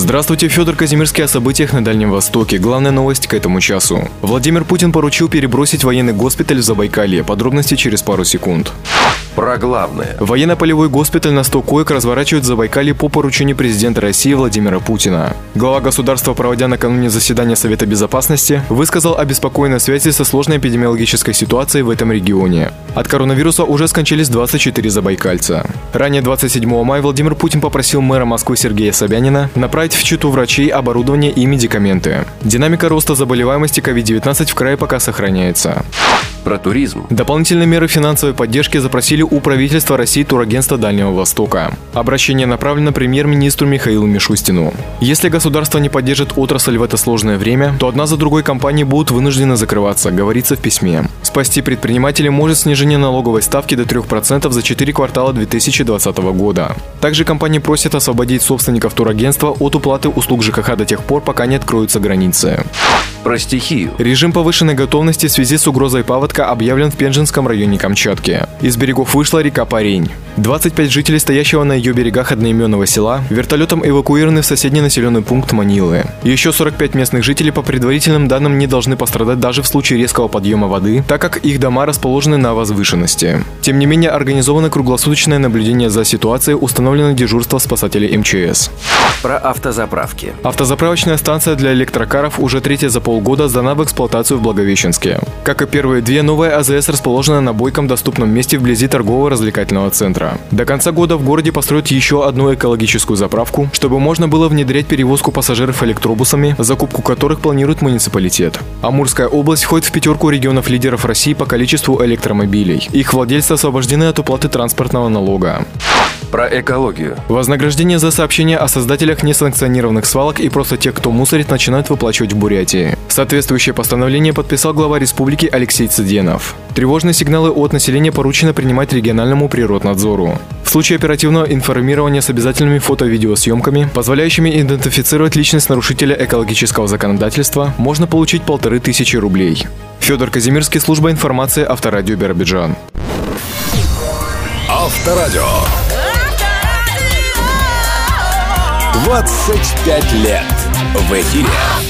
Здравствуйте, Федор Казимирский о событиях на Дальнем Востоке. Главная новость к этому часу. Владимир Путин поручил перебросить военный госпиталь в Забайкалье. Подробности через пару секунд. Про главное. Военно-полевой госпиталь на 100 коек разворачивают в Забайкалье по поручению президента России Владимира Путина. Глава государства, проводя накануне заседания Совета Безопасности, высказал обеспокоенность в связи со сложной эпидемиологической ситуацией в этом регионе. От коронавируса уже скончались 24 забайкальца. Ранее 27 мая Владимир Путин попросил мэра Москвы Сергея Собянина направить в Читу врачей, оборудование и медикаменты. Динамика роста заболеваемости COVID-19 в крае пока сохраняется. Про туризм. Дополнительные меры финансовой поддержки запросили у правительства России Турагентства Дальнего Востока. Обращение направлено премьер-министру Михаилу Мишустину. Если государство не поддержит отрасль в это сложное время, то одна за другой компании будут вынуждены закрываться, говорится в письме. Спасти предпринимателей может снижение налоговой ставки до 3% за 4 квартала 2020 года. Также компании просят освободить собственников турагентства от уплаты услуг ЖКХ до тех пор, пока не откроются границы. Про стихию. Режим повышенной готовности в связи с угрозой паводка объявлен в Пензенском районе Камчатки. Из берегов вышла река Парень. 25 жителей, стоящего на ее берегах одноименного села, вертолетом эвакуированы в соседний населенный пункт Манилы. Еще 45 местных жителей, по предварительным данным, не должны пострадать даже в случае резкого подъема воды, так как их дома расположены на возвышенности. Тем не менее, организовано круглосуточное наблюдение за ситуацией, установлено дежурство спасателей МЧС. Про автозаправки. Автозаправочная станция для электрокаров уже третья за полгода сдана в эксплуатацию в Благовещенске. Как и первые две, новая АЗС расположена на бойком доступном месте вблизи торгово-развлекательного центра. До конца года в городе построят еще одну экологическую заправку, чтобы можно было внедрять перевозку пассажиров электробусами, закупку которых планирует муниципалитет. Амурская область входит в пятерку регионов-лидеров России по количеству электромобилей. Их владельцы освобождены от уплаты транспортного налога. Про экологию. Вознаграждение за сообщения о создателях несанкционированных свалок и просто тех, кто мусорит, начинают выплачивать в Бурятии. Соответствующее постановление подписал глава республики Алексей Цыденов. Тревожные сигналы от населения поручено принимать региональному природнадзору. В случае оперативного информирования с обязательными фото-видеосъемками, позволяющими идентифицировать личность нарушителя экологического законодательства, можно получить 1500 рублей. Федор Казимирский, служба информации, Авторадио Биробиджан. Авторадио. 25 лет в эфире.